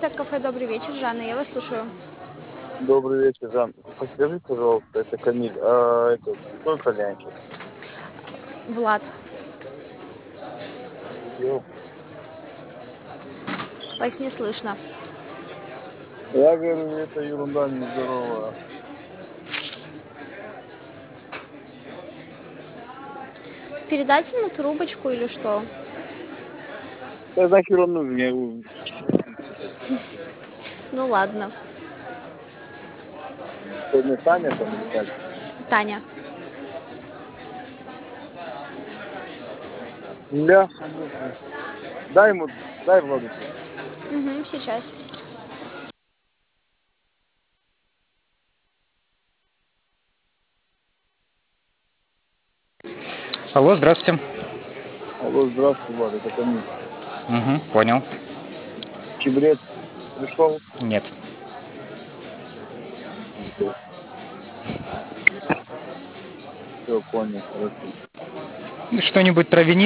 интернет-кафе «Добрый вечер». Жанна, я вас слушаю. Добрый вечер, Жан. Подскажи, пожалуйста, это Камиль, кто итальянчик? Влад, Йо. вас не слышно. Я говорю, это ерунда нездоровая. Передать ему трубочку или что? Да нахер он нужен, я его... Ну ладно. Сегодня Таня там или как? Таня. Бляха, муха. Дай Владу трубку. Угу, сейчас. Алло, здравствуйте. Алло, здравствуй, Влад, это Камиль. Угу, понял. Чебрец пришел? Нет. Все, понял, хорошо. Что-нибудь травяни